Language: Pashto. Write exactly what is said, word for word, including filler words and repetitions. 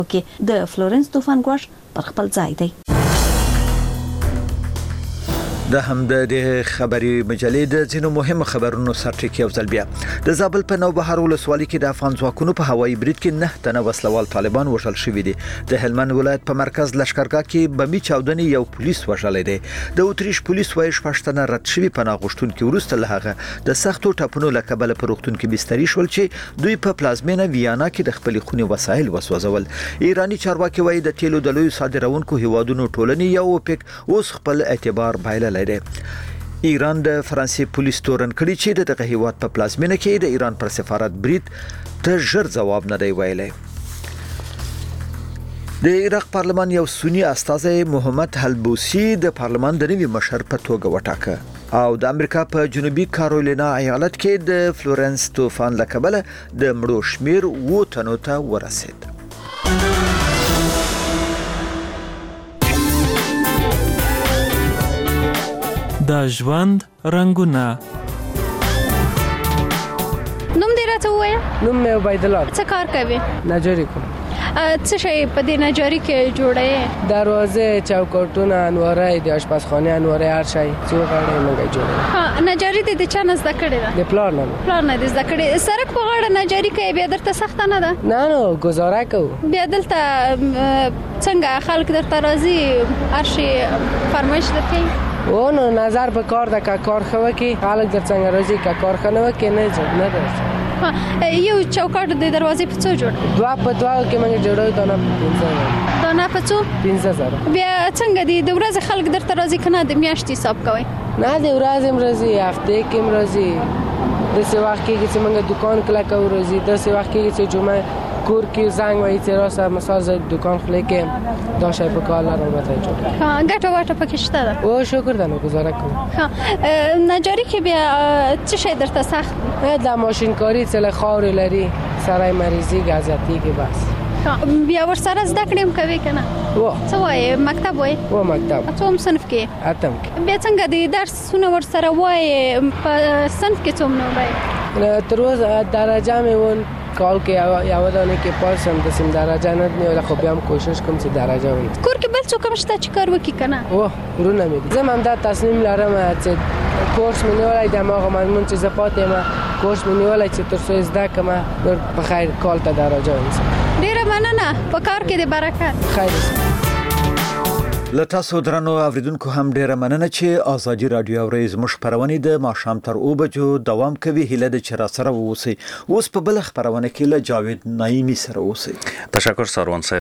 کې د فلورنس طوفان ګواښ پر خپل ځای دی. د هم د خبري مجلې د ځینو مهمو خبرونو سرټکی او ځلبیا د زابل په نوبهار ولسوالۍ کې د افغان ځواکونو په هوایي برید کې نه تنه وسلوال طالبان وژل شوي دي. د هلمند ولایت په مرکز لشکرګاه کې بمي چاودنې یو پولیس وژلی دی. د اتریش پولیس وايي شپږ رد شوي پناه غوښتونکي وروسته له هغه د سختو ټاپونو له کبله په روغتون کې بستري شول چې دوی په پلازمینه ویانا کې د خپل خوني وسایل وسوځول. ایرانی چارواکي وايي د تیلو د لوی صادرونکو هیوادونو ټولنې یو اوپک اوس خپل اعتبار بایللی. ایران د فرانسې پولیس تورن کړي چې دغه هیواد په پلازمینه کې د ایران پر سفارت برید ته ژر جواب نه دی ویلی. د عراق پارلمان یو سنی استازی محمد حلبوسی د پارلمان د نوي مشر په توګه وټاکه او د امریکا په جنوبي کارولینا ایالت کې د فلورنس طوفان له کبله د مړو شمیر اووه تنو ته ورسید. د ژوند رنگونه. نوم دې راته ووایه. نوم مې عبید الله. څه کار کوي؟ نجاري کوم. څه شی په دې نجاري کې جوړې؟ دروازه، چوکاټونه، انواره، د آشپزخانه انواره، هر شی چې وغواړې موږ جوړوو. ها، نجاري دې د چا نه زده کړې ده؟ د پلار نه. پلار نه دې زده کړې. سړک په غاړه نجاري کوي، بیا درته سخته نه ده؟ نه نو گزاره کوو. بیا دلته څنګه خلک درته راځي، هر شی فرمایش درته او نو نظر به کار د کار خو کی خلک در څنګه راځي کا کار خنه وکي نه نه ده. یو چوکاټ د دروازې په څو جوړ؟ دوا په دوا کې موږ جوړو ته نه پنځه. دا نه په څو؟ پنځه زره. بیا څنګه دی د ورځې خلک درته راځي کنه د میاشتې حساب کوي؟ نه د ورځې مرزي، هفته کې مرزي. د څه وخت کې چې موږ دکان کلا کوو روزي، د څه وخت کې چې جمعه کور کې زنګ وایي چې راسه مثلا ز دکان خلې کې دا شی په کال راوته جوړه. ها، ګټه واټه پکې شته ده. او شکر ده نو گزاره کوم. ها، نجاری کې بیا څه شی درته سخت؟ د ماشین کاری څل خاور لري، سرای مریضي غزتی کې بس. ها، بیا ور سره زده کړم کوي کنه؟ و څه وایي مکتب وایي؟ و مکتب. څوم صنف کې؟ اتم کې. بیا څنګه د درسونه ور سره وایي په صنف کې څوم نه وایي؟ تر اوسه درجه مې ون کال کې یو دانه کې پاسم د سیم درجه نه نیول، خو بیا هم کوشش کوم چې درجه ونی. کور کې بل څوک مشته چې کار وکي کنه؟ او ورونه مې زه هم دا تصمیم لرم چې کورس مې نیولای د ماغه مضمون چې زپاتې ما کورس مې نیولای چې تر څو زده کما نور په خیر کال ته درجه ونیسم. ډیره مننه، په کار کې د برکت. خیر. لتاسو درنو اوریدونکو هم ډیره مننه چې ازادي رادیو او ریز مش خبرونه د ماښام تر او بجو دوام کوي. هله د چر سره ووسی اوس په بل خبرونه کې له جاوید نایمی سره ووسی. تشکر سروان صاحب.